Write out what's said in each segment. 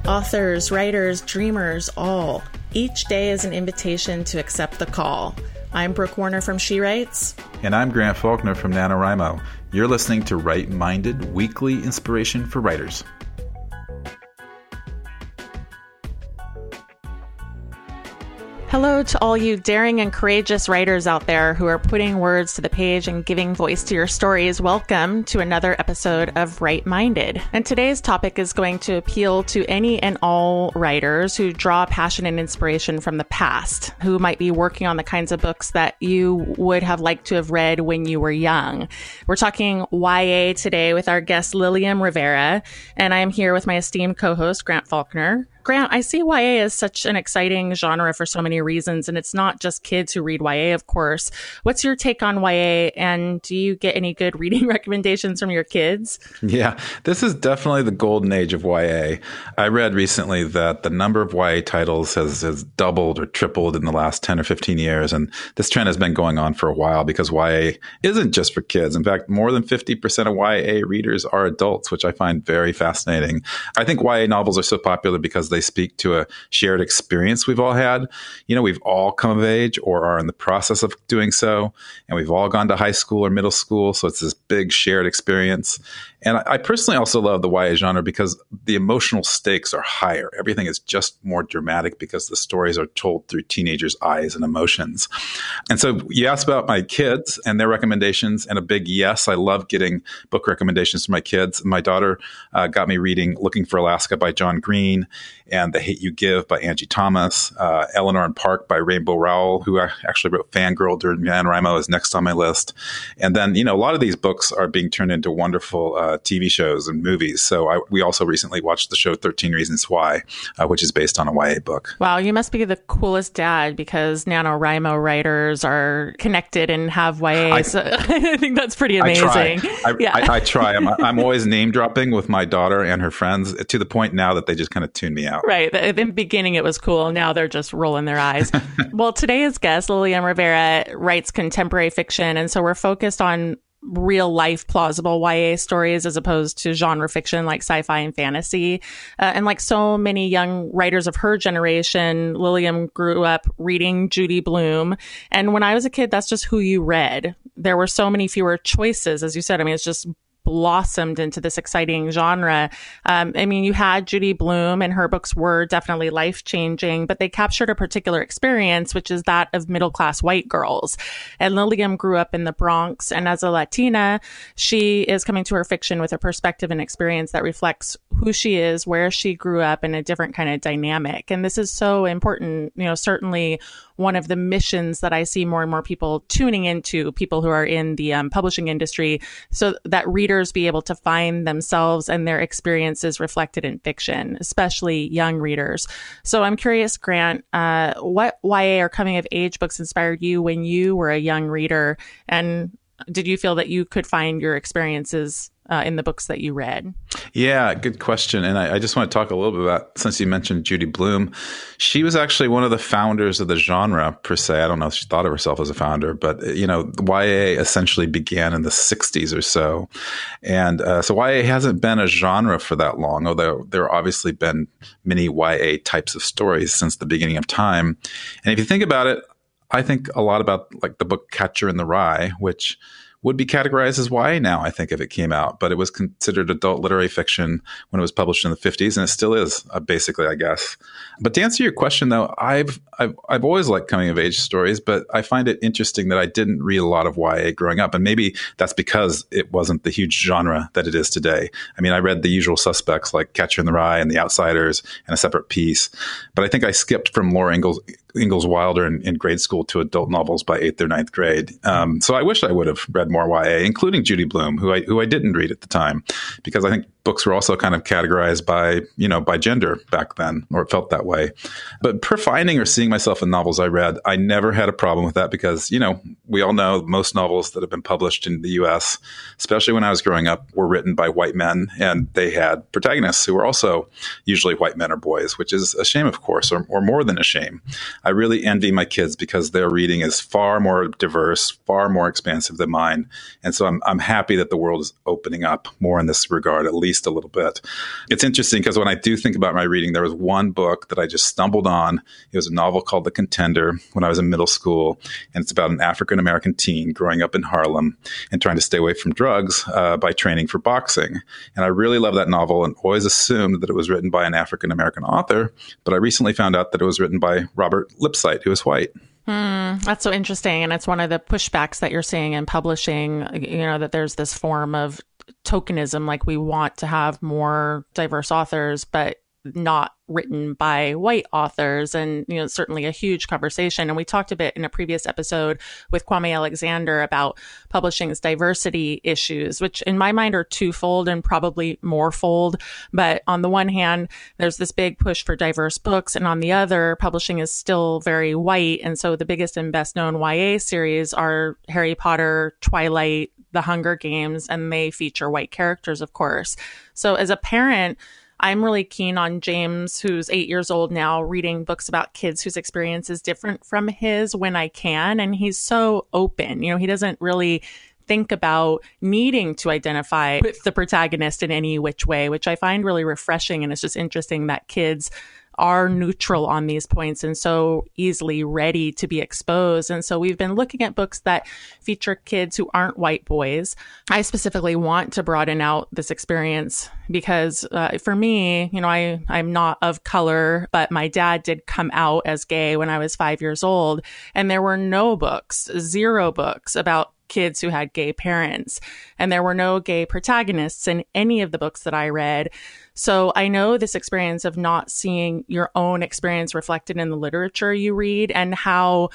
Authors, writers, dreamers, all. Each day is an invitation to accept the call. I'm Brooke Warner from She Writes. And I'm Grant Faulkner from NaNoWriMo. You're listening to Write Minded, weekly inspiration for writers. Hello to all you daring and courageous writers out there who are putting words to the page and giving voice to your stories. Welcome to another episode of Write Minded. And today's topic is going to appeal to any and all writers who draw passion and inspiration from the past, who might be working on the kinds of books that you would have liked to have read when you were young. We're talking YA today with our guest Lilium Rivera, and I am here with my esteemed co-host Grant Faulkner. Grant, I see YA as such an exciting genre for so many reasons, and it's not just kids who read YA, of course. What's your take on YA, and do you get any good reading recommendations from your kids? Yeah, this is definitely the golden age of YA. I read recently that the number of YA titles has doubled or tripled in the last 10 or 15 years, and this trend has been going on for a while because YA isn't just for kids. In fact, more than 50% of YA readers are adults, which I find very fascinating. I think YA novels are so popular because they speak to a shared experience we've all had. You know, we've all come of age or are in the process of doing so, and we've all gone to high school or middle school, so it's this big shared experience. And I personally also love the YA genre because the emotional stakes are higher. Everything is just more dramatic because the stories are told through teenagers' eyes and emotions. And so you asked about my kids and their recommendations, and a big yes. I love getting book recommendations from my kids. My daughter got me reading Looking for Alaska by John Green and The Hate U Give by Angie Thomas. Eleanor and Park by Rainbow Rowell, who actually wrote Fangirl during NaNoWriMo, is next on my list. And then, you know, a lot of these books are being turned into wonderful TV shows and movies. So we also recently watched the show 13 Reasons Why, which is based on a YA book. Wow, you must be the coolest dad because NaNoWriMo writers are connected and have YA. So I think that's pretty amazing. I try. I'm always name dropping with my daughter and her friends to the point now that they just kind of tune me out. Right. In the beginning, it was cool. Now they're just rolling their eyes. Well, today's guest, Lilium Rivera, writes contemporary fiction. And so we're focused on real life plausible YA stories as opposed to genre fiction like sci-fi and fantasy. And like so many young writers of her generation, Lilium grew up reading Judy Blume. And when I was a kid, that's just who you read. There were so many fewer choices, as you said. I mean, it's just blossomed into this exciting genre. I mean, you had Judy Blume and her books were definitely life-changing, but they captured a particular experience, which is that of middle-class white girls. And Lilium grew up in the Bronx, and as a Latina, she is coming to her fiction with a perspective and experience that reflects who she is, where she grew up, in a different kind of dynamic. And this is so important, you know, certainly one of the missions that I see more and more people tuning into, people who are in the publishing industry, so that readers be able to find themselves and their experiences reflected in fiction, especially young readers. So I'm curious, Grant, what YA or coming of age books inspired you when you were a young reader? And did you feel that you could find your experiences in the books that you read? Yeah, good question. And I just want to talk a little bit about, since you mentioned Judy Blume, she was actually one of the founders of the genre, per se. I don't know if she thought of herself as a founder, but, you know, YA essentially began in the 60s or so. And so YA hasn't been a genre for that long, although there have obviously been many YA types of stories since the beginning of time. And if you think about it, I think a lot about like the book Catcher in the Rye, which would be categorized as YA now, I think, if it came out. But it was considered adult literary fiction when it was published in the 50s, and it still is, basically, I guess. But to answer your question, though, I've always liked coming of age stories, but I find it interesting that I didn't read a lot of YA growing up, and maybe that's because it wasn't the huge genre that it is today. I mean, I read the usual suspects like Catcher in the Rye and The Outsiders and A Separate Peace, but I think I skipped from Laura Ingalls Wilder in grade school to adult novels by 8th or 9th grade. So I wish I would have read more YA, including Judy Blume, who I didn't read at the time, because I think books were also kind of categorized by gender back then, or it felt that way. But per finding or seeing myself in novels I read, I never had a problem with that because, you know, we all know most novels that have been published in the US, especially when I was growing up, were written by white men, and they had protagonists who were also usually white men or boys, which is a shame, of course, or more than a shame. I really envy my kids because their reading is far more diverse, far more expansive than mine. And so I'm happy that the world is opening up more in this regard, at least least a little bit. It's interesting because when I do think about my reading, there was one book that I just stumbled on. It was a novel called The Contender when I was in middle school. And it's about an African-American teen growing up in Harlem and trying to stay away from drugs by training for boxing. And I really love that novel and always assumed that it was written by an African-American author. But I recently found out that it was written by Robert Lipsyte, who is white. That's so interesting. And it's one of the pushbacks that you're seeing in publishing, that there's this form of tokenism, like we want to have more diverse authors, but not written by white authors. And, certainly a huge conversation. And we talked a bit in a previous episode with Kwame Alexander about publishing's diversity issues, which in my mind are twofold and probably morefold. But on the one hand, there's this big push for diverse books. And on the other, publishing is still very white. And so the biggest and best known YA series are Harry Potter, Twilight, The Hunger Games, and they feature white characters, of course. So as a parent, I'm really keen on James, who's 8 years old now, reading books about kids whose experience is different from his when I can. And he's so open. He doesn't really think about needing to identify with the protagonist in any which way, which I find really refreshing. And it's just interesting that kids are neutral on these points and so easily ready to be exposed. And so we've been looking at books that feature kids who aren't white boys. I specifically want to broaden out this experience because for me, I'm not of color, but my dad did come out as gay when I was 5 years old. And there were no books, 0 books about kids who had gay parents. And there were no gay protagonists in any of the books that I read. So I know this experience of not seeing your own experience reflected in the literature you read and how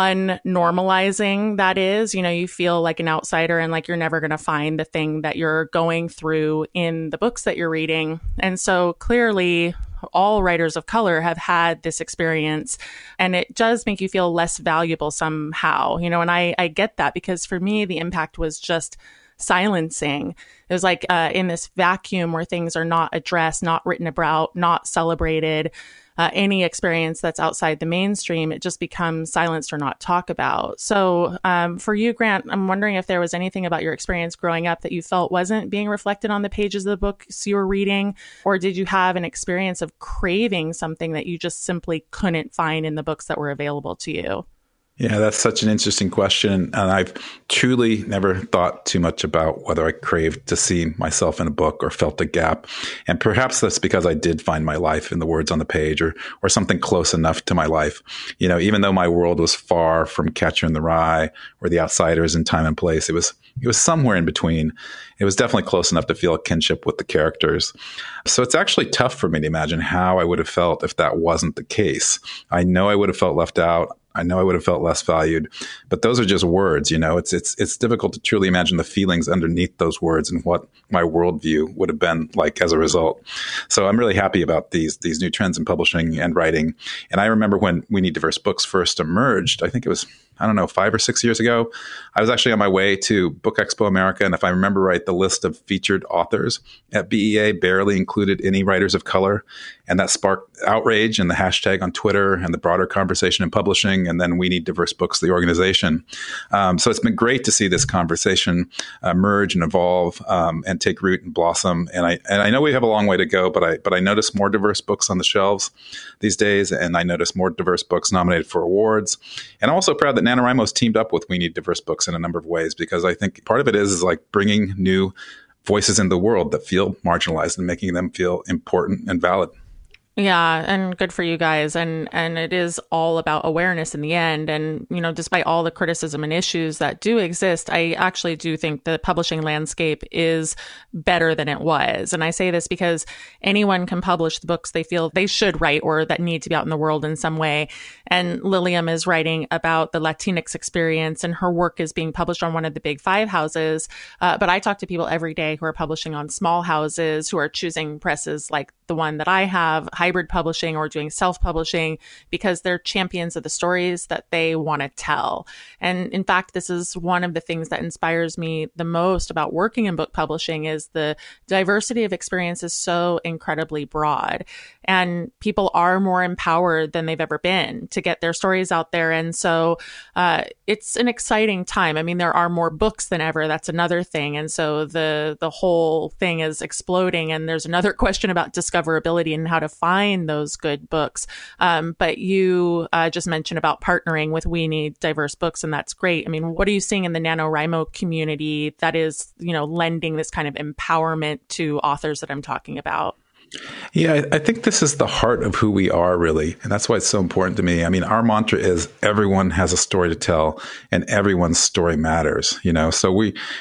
unnormalizing that is. You feel like an outsider and like you're never going to find the thing that you're going through in the books that you're reading. And so clearly, all writers of color have had this experience, and it does make you feel less valuable somehow, and I get that because for me, the impact was just silencing. It was like in this vacuum where things are not addressed, not written about, not celebrated. Any experience that's outside the mainstream, it just becomes silenced or not talked about. So for you, Grant, I'm wondering if there was anything about your experience growing up that you felt wasn't being reflected on the pages of the books you were reading, or did you have an experience of craving something that you just simply couldn't find in the books that were available to you? Yeah, that's such an interesting question. And I've truly never thought too much about whether I craved to see myself in a book or felt a gap. And perhaps that's because I did find my life in the words on the page or something close enough to my life. Even though my world was far from Catcher in the Rye or The Outsiders in Time and Place, it was somewhere in between. It was definitely close enough to feel a kinship with the characters. So it's actually tough for me to imagine how I would have felt if that wasn't the case. I know I would have felt left out. I know I would have felt less valued, but those are just words. It's difficult to truly imagine the feelings underneath those words and what my worldview would have been like as a result. So I'm really happy about these new trends in publishing and writing. And I remember when We Need Diverse Books first emerged, I think it was, 5 or 6 years ago, I was actually on my way to Book Expo America. And if I remember right, the list of featured authors at BEA barely included any writers of color. And that sparked outrage and the hashtag on Twitter and the broader conversation in publishing. And then We Need Diverse Books, the organization. So it's been great to see this conversation merge and evolve and take root and blossom. And I know we have a long way to go, but I notice more diverse books on the shelves these days. And I notice more diverse books nominated for awards. And I'm also proud that NaNoWriMo's teamed up with We Need Diverse Books in a number of ways, because I think part of it is like bringing new voices in the world that feel marginalized and making them feel important and valid. Yeah, and good for you guys. And it is all about awareness in the end. And, despite all the criticism and issues that do exist, I actually do think the publishing landscape is better than it was. And I say this because anyone can publish the books they feel they should write or that need to be out in the world in some way. And Lilium is writing about the Latinx experience, and her work is being published on one of the big 5 houses. But I talk to people every day who are publishing on small houses, who are choosing presses like the the one that I have, hybrid publishing or doing self-publishing, because they're champions of the stories that they want to tell. And in fact, this is one of the things that inspires me the most about working in book publishing is the diversity of experience is so incredibly broad. And people are more empowered than they've ever been to get their stories out there. And so it's an exciting time. I mean, there are more books than ever. That's another thing. And so the whole thing is exploding. And there's another question about discoverability and how to find those good books. But you just mentioned about partnering with We Need Diverse Books, and that's great. I mean, what are you seeing in the NaNoWriMo community that is, lending this kind of empowerment to authors that I'm talking about? Yeah, I think this is the heart of who we are, really. And that's why it's so important to me. I mean, our mantra is everyone has a story to tell and everyone's story matters, So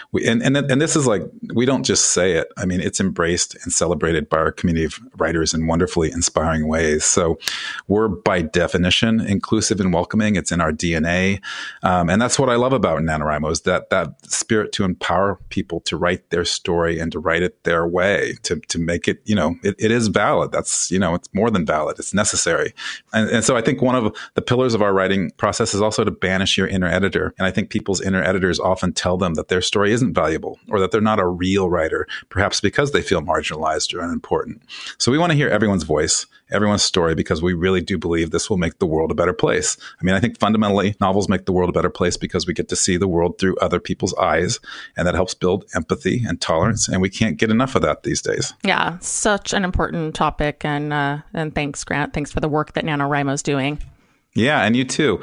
and this is like, we don't just say it. I mean, it's embraced and celebrated by our community of writers in wonderfully inspiring ways. So we're by definition inclusive and welcoming. It's in our DNA. And that's what I love about NaNoWriMo is that spirit to empower people to write their story and to write it their way, to make it, it is valid. That's, it's more than valid. It's necessary. And so I think one of the pillars of our writing process is also to banish your inner editor. And I think people's inner editors often tell them that their story isn't valuable or that they're not a real writer, perhaps because they feel marginalized or unimportant. So we want to hear everyone's voice, everyone's story, because we really do believe this will make the world a better place. I mean, I think fundamentally novels make the world a better place because we get to see the world through other people's eyes, and that helps build empathy and tolerance. And we can't get enough of that these days. Yeah, such an important topic. And thanks, Grant. Thanks for the work that NaNoWriMo is doing. Yeah, and you too.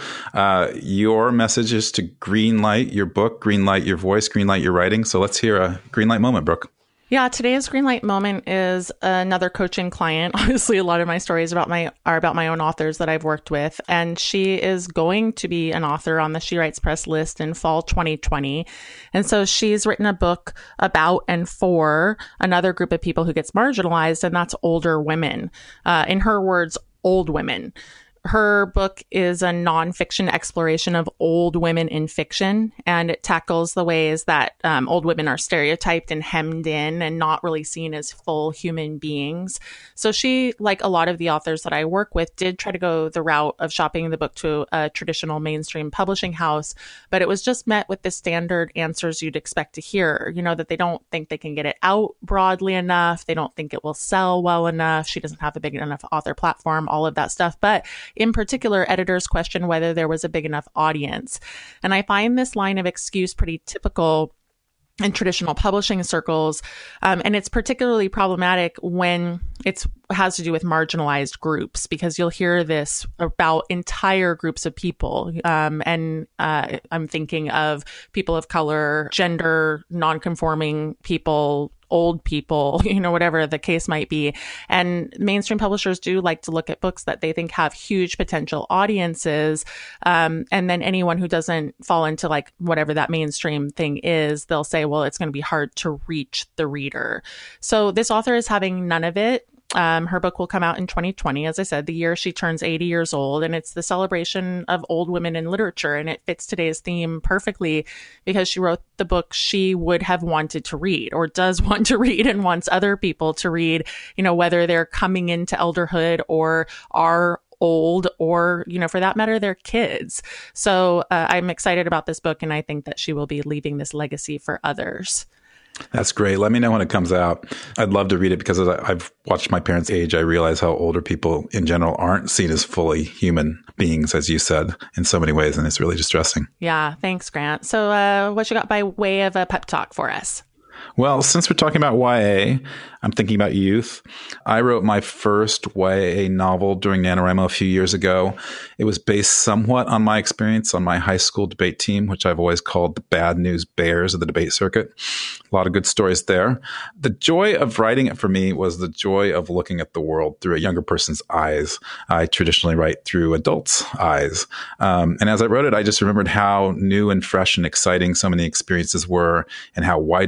Your message is to greenlight your book, greenlight your voice, greenlight your writing. So let's hear a greenlight moment, Brooke. Yeah, today's Greenlight moment is another coaching client. Obviously, a lot of my stories are about my own authors that I've worked with. And she is going to be an author on the She Writes Press list in fall 2020. And so she's written a book about and for another group of people who gets marginalized, and that's older women. In her words, old women. Her book is a nonfiction exploration of old women in fiction, and it tackles the ways that old women are stereotyped and hemmed in and not really seen as full human beings. So she, like a lot of the authors that I work with, did try to go the route of shopping the book to a traditional mainstream publishing house, but it was just met with the standard answers you'd expect to hear, that they don't think they can get it out broadly enough. They don't think it will sell well enough. She doesn't have a big enough author platform, all of that stuff. But in particular, editors question whether there was a big enough audience. And I find this line of excuse pretty typical in traditional publishing circles. And it's particularly problematic when it has to do with marginalized groups, because you'll hear this about entire groups of people. And I'm thinking of people of color, gender nonconforming people, old people, whatever the case might be. And mainstream publishers do like to look at books that they think have huge potential audiences. And then anyone who doesn't fall into like whatever that mainstream thing is, they'll say, well, it's going to be hard to reach the reader. So this author is having none of it. Her book will come out in 2020, as I said, the year she turns 80 years old. And it's the celebration of old women in literature. And it fits today's theme perfectly because she wrote the book she would have wanted to read or does want to read and wants other people to read, whether they're coming into elderhood or are old or, for that matter, they're kids. So I'm excited about this book. And I think that she will be leaving this legacy for others. That's great. Let me know when it comes out. I'd love to read it because as I've watched my parents age, I realize how older people in general aren't seen as fully human beings, as you said, in so many ways. And it's really distressing. Yeah. Thanks, Grant. So what you got by way of a pep talk for us? Well, since we're talking about YA, I'm thinking about youth. I wrote my first YA novel during NaNoWriMo a few years ago. It was based somewhat on my experience on my high school debate team, which I've always called the Bad News Bears of the debate circuit. A lot of good stories there. The joy of writing it for me was the joy of looking at the world through a younger person's eyes. I traditionally write through adults' eyes. And as I wrote it, I just remembered how new and fresh and exciting so many experiences were and how wide open the world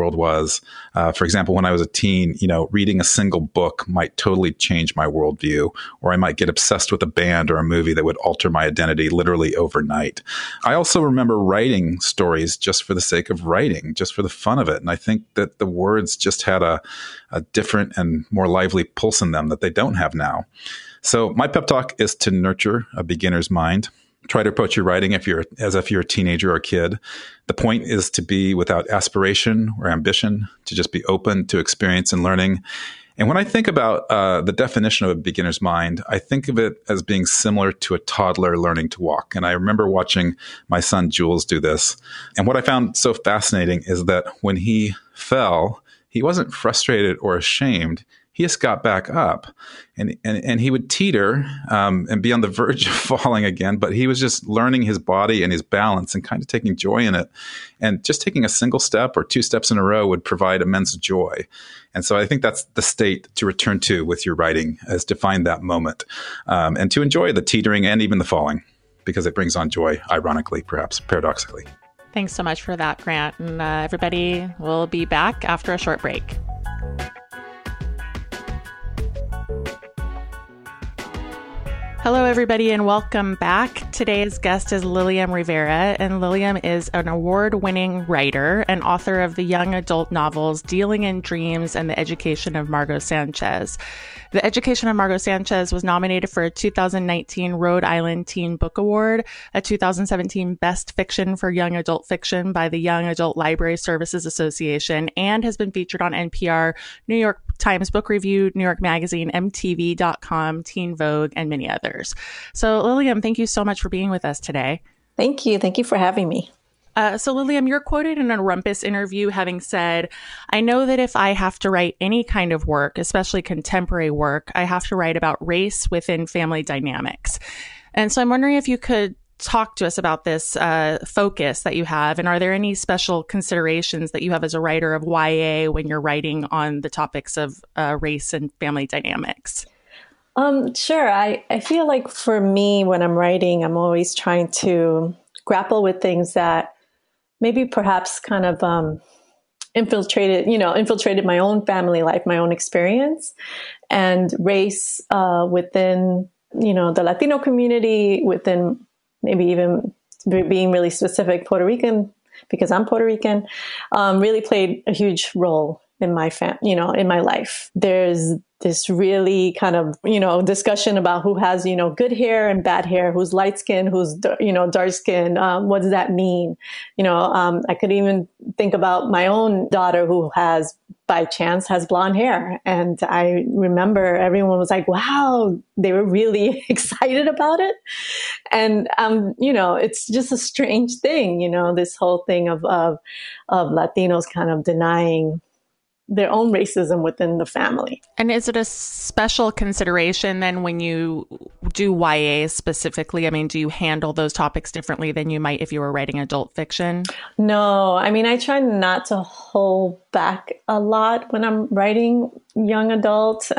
world was. For example, when I was a teen, reading a single book might totally change my worldview, or I might get obsessed with a band or a movie that would alter my identity literally overnight. I also remember writing stories just for the sake of writing, just for the fun of it. And I think that the words just had a different and more lively pulse in them that they don't have now. So my pep talk is to nurture a beginner's mind. Try to approach your writing as if you're a teenager or a kid. The point is to be without aspiration or ambition, to just be open to experience and learning. And when I think about the definition of a beginner's mind, I think of it as being similar to a toddler learning to walk. And I remember watching my son Jules do this. And what I found so fascinating is that when he fell, he wasn't frustrated or ashamed. He just got back up, and he would teeter and be on the verge of falling again. But he was just learning his body and his balance and kind of taking joy in it. And just taking a single step or two steps in a row would provide immense joy. And so I think that's the state to return to with your writing, is to find that moment and to enjoy the teetering and even the falling, because it brings on joy, ironically, perhaps paradoxically. Thanks so much for that, Grant. And everybody will be back after a short break. Hello, everybody, and welcome back. Today's guest is Liliam Rivera, and Liliam is an award-winning writer and author of the young adult novels Dealing in Dreams and The Education of Margot Sanchez. The Education of Margot Sanchez was nominated for a 2019 Rhode Island Teen Book Award, a 2017 Best Fiction for Young Adult Fiction by the Young Adult Library Services Association, and has been featured on NPR, New York Times Book Review, New York Magazine, MTV.com, Teen Vogue, and many others. So Liliam, thank you so much for being with us today. Thank you. Thank you for having me. So Liliam, you're quoted in a Rumpus interview having said, "I know that if I have to write any kind of work, especially contemporary work, I have to write about race within family dynamics." And so I'm wondering if you could talk to us about this focus that you have, and are there any special considerations that you have as a writer of YA when you're writing on the topics of race and family dynamics? Sure. I feel like for me, when I'm writing, I'm always trying to grapple with things that maybe perhaps kind of infiltrated my own family life, my own experience, and race within, the Latino community, within maybe even being really specific, Puerto Rican, because I'm Puerto Rican, really played a huge role in my in my life. There's this really kind of, discussion about who has, good hair and bad hair, who's light skin, who's, dark skin. What does that mean? I could even think about my own daughter who by chance has blonde hair. And I remember everyone was like, wow, they were really excited about it. And, it's just a strange thing, this whole thing of Latinos kind of denying their own racism within the family. And is it a special consideration then when you do YA specifically? I mean, do you handle those topics differently than you might if you were writing adult fiction? No, I mean, I try not to hold back a lot when I'm writing young adult.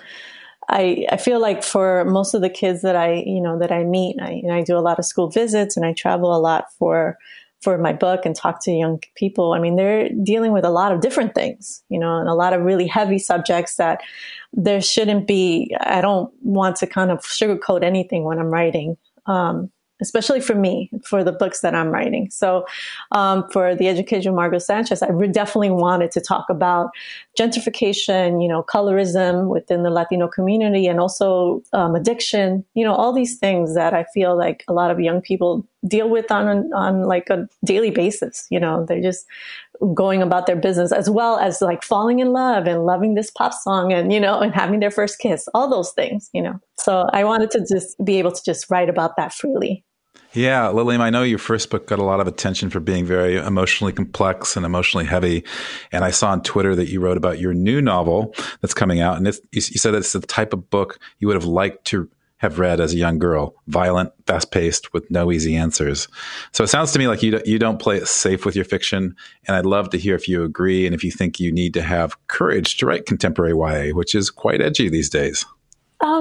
I feel like for most of the kids that I meet, I do a lot of school visits and I travel a lot for my book and talk to young people. I mean, they're dealing with a lot of different things, and a lot of really heavy subjects that there shouldn't be. I don't want to kind of sugarcoat anything when I'm writing, especially for me, for the books that I'm writing. So for The Education of Margot Sanchez, I definitely wanted to talk about gentrification, colorism within the Latino community, and also addiction, all these things that I feel like a lot of young people deal with on like a daily basis. They're just going about their business, as well as like falling in love and loving this pop song and, and having their first kiss, all those things, So I wanted to just be able to just write about that freely. Yeah, Liliam, I know your first book got a lot of attention for being very emotionally complex and emotionally heavy. And I saw on Twitter that you wrote about your new novel that's coming out. And you said it's the type of book you would have liked to have read as a young girl: violent, fast-paced, with no easy answers. So it sounds to me like you don't play it safe with your fiction. And I'd love to hear if you agree and if you think you need to have courage to write contemporary YA, which is quite edgy these days.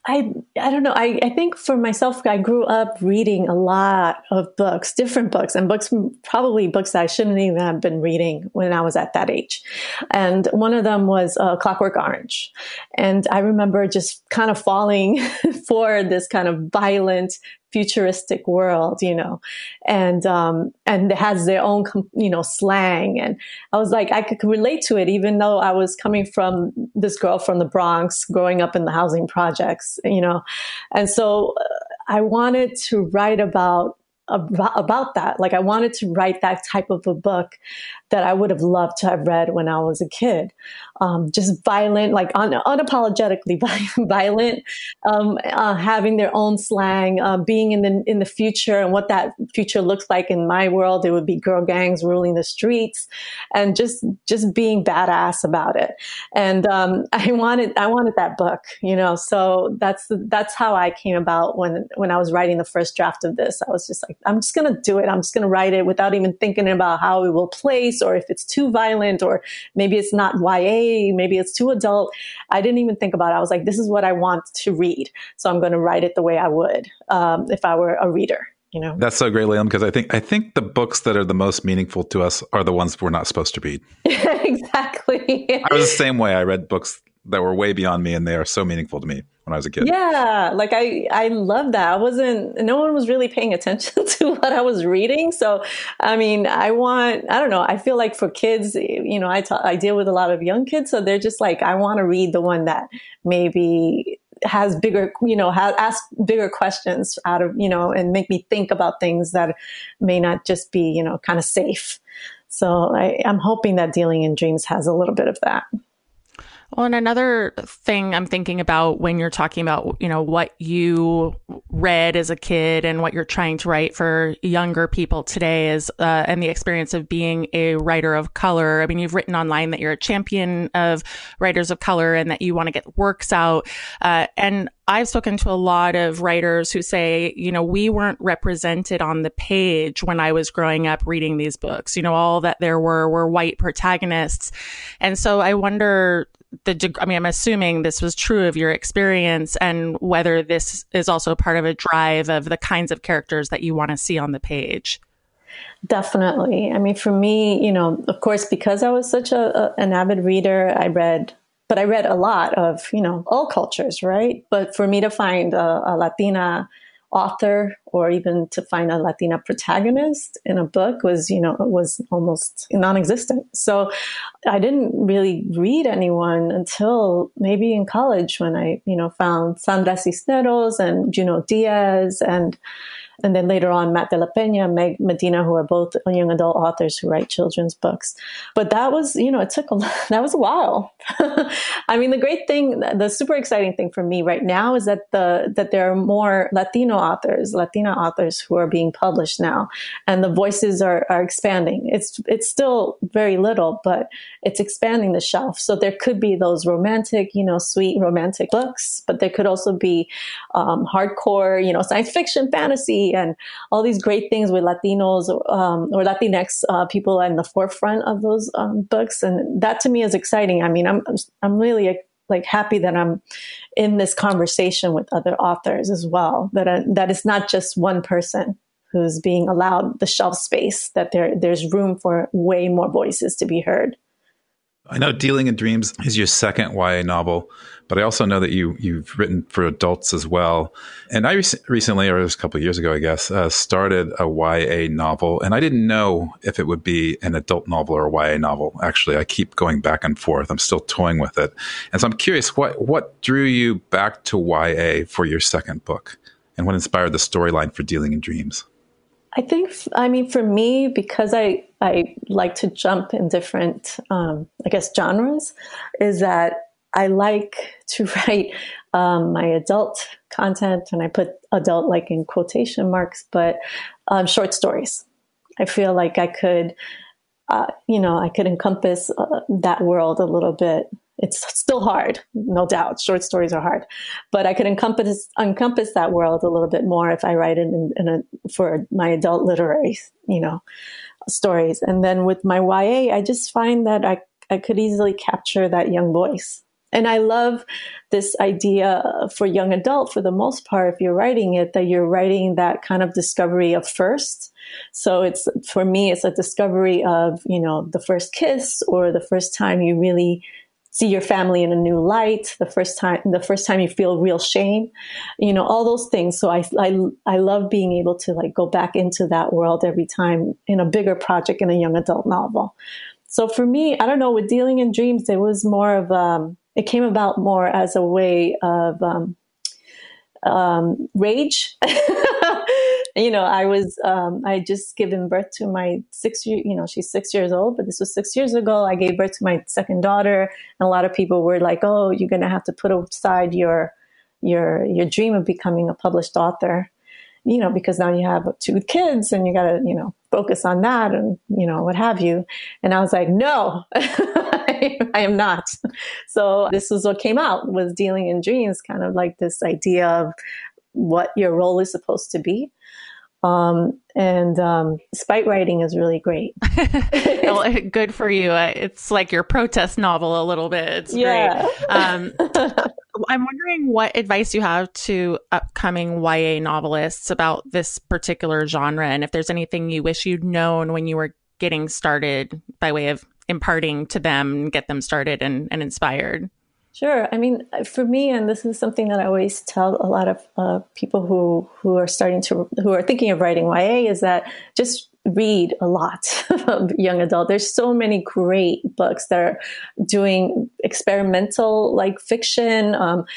I don't know. I think for myself, I grew up reading a lot of books, different books, and probably books that I shouldn't even have been reading when I was at that age. And one of them was Clockwork Orange. And I remember just kind of falling for this kind of violent, futuristic world, and it has their own, slang. And I was like, I could relate to it, even though I was coming from this girl from the Bronx, growing up in the housing projects, and so I wanted to write about that. Like I wanted to write that type of a book that I would have loved to have read when I was a kid. Just violent, like unapologetically violent, having their own slang, being in the future, and what that future looks like. In my world, it would be girl gangs ruling the streets, and just being badass about it. And I wanted that book, So that's how I came about when I was writing the first draft of this. I was just like, I'm just gonna do it. I'm just gonna write it without even thinking about how it will place, or if it's too violent, or maybe it's not YA, maybe it's too adult. I didn't even think about it. I was like, this is what I want to read, so I'm going to write it the way I would if I were a reader. That's so great, Laylam, because I think the books that are the most meaningful to us are the ones we're not supposed to read. Exactly. I was the same way. I read books that were way beyond me, and they are so meaningful to me when I was a kid. Yeah, like I love that. No one was really paying attention to what I was reading. So, I mean, I don't know. I feel like for kids, I deal with a lot of young kids. So they're just like, I want to read the one that maybe has bigger, ask bigger questions out of, and make me think about things that may not just be, kind of safe. So I'm hoping that Dealing in Dreams has a little bit of that. Well, and another thing I'm thinking about when you're talking about, what you read as a kid and what you're trying to write for younger people today is, and the experience of being a writer of color. I mean, you've written online that you're a champion of writers of color and that you want to get works out. And I've spoken to a lot of writers who say, we weren't represented on the page when I was growing up reading these books. All that there were white protagonists. And so I wonder, I'm assuming this was true of your experience, and whether this is also part of a drive of the kinds of characters that you want to see on the page. Definitely. I mean, for me, of course, because I was such an avid reader, I read a lot of, all cultures, right? But for me to find a Latina author, or even to find a Latina protagonist in a book was almost non-existent. So I didn't really read anyone until maybe in college, when I, found Sandra Cisneros and Junot Diaz, and then later on, Matt de la Peña, Meg Medina, who are both young adult authors who write children's books. But that was, that was a while. I mean, the super exciting thing for me right now is that there are more Latina authors who are being published now, and the voices are expanding. It's still very little, but it's expanding the shelf. So there could be those romantic, sweet romantic books, but there could also be hardcore, science fiction, fantasy, and all these great things with Latinos or Latinx people in the forefront of those books. And that to me is exciting. I mean, I'm really happy that I'm in this conversation with other authors as well, that it's not just one person who's being allowed the shelf space, that there's room for way more voices to be heard. I know Dealing in Dreams is your second YA novel, but I also know that you've written for adults as well. And I recently, or it was a couple of years ago, I guess, started a YA novel. And I didn't know if it would be an adult novel or a YA novel. Actually, I keep going back and forth. I'm still toying with it. And so I'm curious, what drew you back to YA for your second book? And what inspired the storyline for Dealing in Dreams? I mean, for me, because I like to jump in different, genres, is that I like to write my adult content, and I put adult like in quotation marks, but short stories. I feel like I could, I could encompass that world a little bit. It's still hard, no doubt. Short stories are hard, but I could encompass that world a little bit more if I write it for my adult literary, stories. And then with my YA, I just find that I could easily capture that young voice. And I love this idea for young adult, for the most part, if you're writing it, that you're writing that kind of discovery of first. So for me, it's a discovery of, the first kiss, or the first time you really see your family in a new light, the first time you feel real shame, all those things. So I love being able to like go back into that world every time in a bigger project, in a young adult novel. So for me, I don't know, with Dealing in Dreams, it was more of, it came about more as a way of rage. I just given birth to my 6 year, she's 6 years old, but this was 6 years ago. I gave birth to my second daughter, and a lot of people were like, "Oh, you're going to have to put aside your dream of becoming a published author, because now you have 2 kids and you got to, focus on that and, what have you." And I was like, no, I am not. So this is what came out, was Dealing in Dreams, kind of like this idea of what your role is supposed to be. Spite writing is really great. Well, good for you. It's like your protest novel a little bit. It's great. I'm wondering what advice you have to upcoming YA novelists about this particular genre, and if there's anything you wish you'd known when you were getting started, by way of imparting to them, get them started and inspired. Sure. I mean, for me, and this is something that I always tell a lot of people who are thinking of writing YA, is that just read a lot of young adult. There's so many great books that are doing experimental like fiction,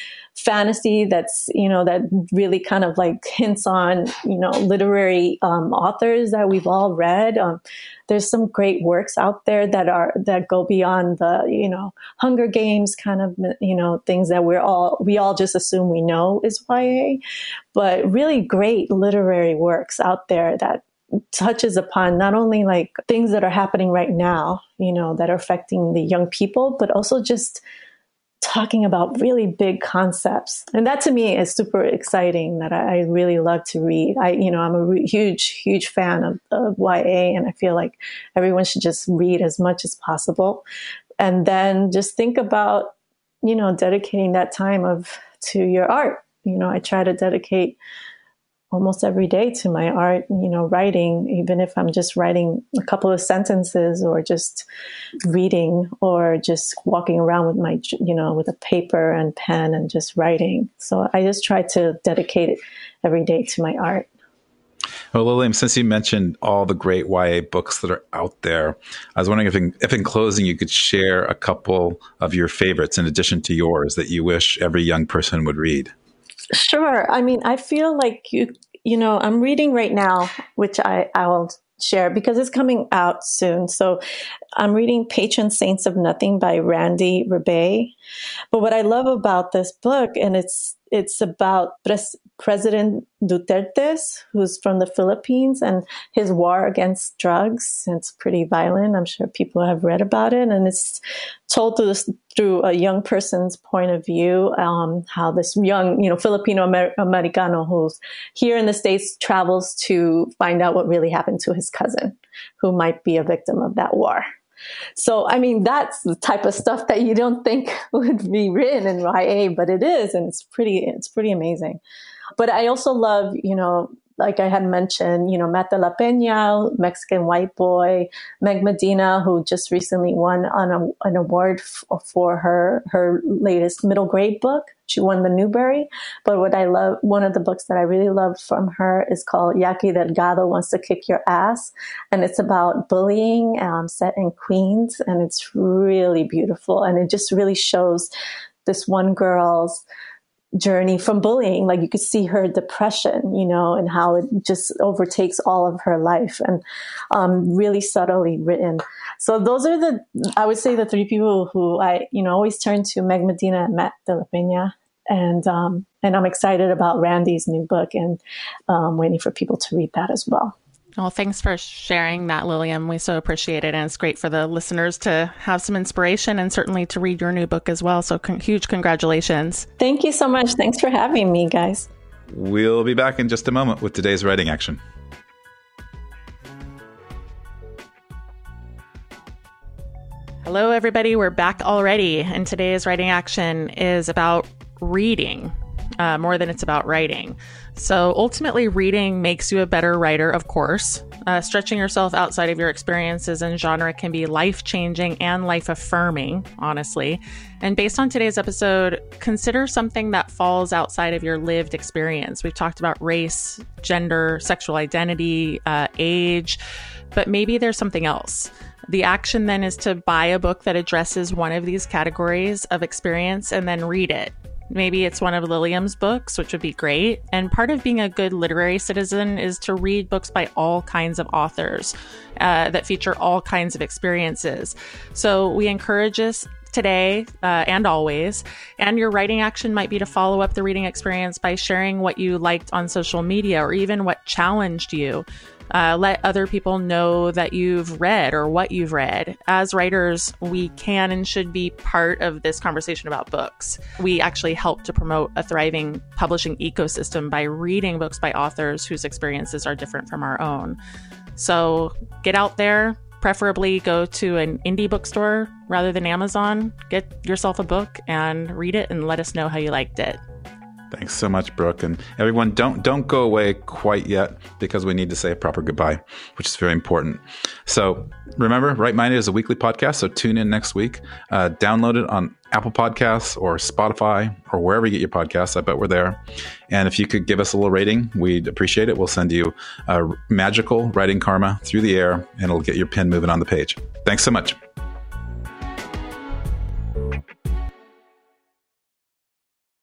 fantasy that's, that really kind of like hints on, literary authors that we've all read. There's some great works out there that go beyond the, Hunger Games kind of, things that we all just assume we know is YA, but really great literary works out there that touches upon not only like things that are happening right now, that are affecting the young people, but also just talking about really big concepts. And that to me is super exciting, that I really love to read. I'm a huge fan of YA, and I feel like everyone should just read as much as possible. And then just think about, dedicating that time to your art. I try to dedicate almost every day to my art, writing, even if I'm just writing a couple of sentences, or just reading, or just walking around with my, with a paper and pen and just writing. So I just try to dedicate it every day to my art. Well, Lilium, since you mentioned all the great YA books that are out there, I was wondering if in closing you could share a couple of your favorites in addition to yours that you wish every young person would read. Sure. I mean, I feel like I'm reading right now, which I will share because it's coming out soon. So I'm reading Patron Saints of Nothing by Randy Rebay. But what I love about this book, and it's about President Duterte, who's from the Philippines, and his war against drugs. It's pretty violent. I'm sure people have read about it. And it's told through a young person's point of view, how this young, Filipino Americano who's here in the States travels to find out what really happened to his cousin, who might be a victim of that war. So, I mean, that's the type of stuff that you don't think would be written in YA, but it is, and it's pretty amazing. But I also love, like I had mentioned, Matt de la Peña, Mexican white boy, Meg Medina, who just recently won an award for her latest middle grade book. She won the Newbery. But what I love, one of the books that I really love from her is called Yaqui Delgado Wants to Kick Your Ass. And it's about bullying, set in Queens. And it's really beautiful. And it just really shows this one girl's journey from bullying. Like you could see her depression, and how it just overtakes all of her life, and really subtly written. So those are I would say the 3 people who I, always turn to: Meg Medina and Matt de la Peña. And I'm excited about Randy's new book, and waiting for people to read that as well. Well, thanks for sharing that, Lilium. We so appreciate it. And it's great for the listeners to have some inspiration, and certainly to read your new book as well. So huge congratulations. Thank you so much. Thanks for having me, guys. We'll be back in just a moment with today's writing action. Hello, everybody. We're back already. And today's writing action is about reading more than it's about writing. So ultimately, reading makes you a better writer, of course. Stretching yourself outside of your experiences and genre can be life-changing and life-affirming, honestly. And based on today's episode, consider something that falls outside of your lived experience. We've talked about race, gender, sexual identity, age, but maybe there's something else. The action then is to buy a book that addresses one of these categories of experience and then read it. Maybe it's one of Lilium's books, which would be great. And part of being a good literary citizen is to read books by all kinds of authors that feature all kinds of experiences. So we encourage this today and always. And your writing action might be to follow up the reading experience by sharing what you liked on social media or even what challenged you. Let other people know that you've read or what you've read. As writers, we can and should be part of this conversation about books. We actually help to promote a thriving publishing ecosystem by reading books by authors whose experiences are different from our own. So get out there, preferably go to an indie bookstore rather than Amazon. Get yourself a book and read it and let us know how you liked it. Thanks so much, Brooke. And everyone, don't go away quite yet because we need to say a proper goodbye, which is very important. So remember, Right Minded is a weekly podcast, so tune in next week. Download it on Apple Podcasts or Spotify or wherever you get your podcasts. I bet we're there. And if you could give us a little rating, we'd appreciate it. We'll send you a magical writing karma through the air, and it'll get your pen moving on the page. Thanks so much.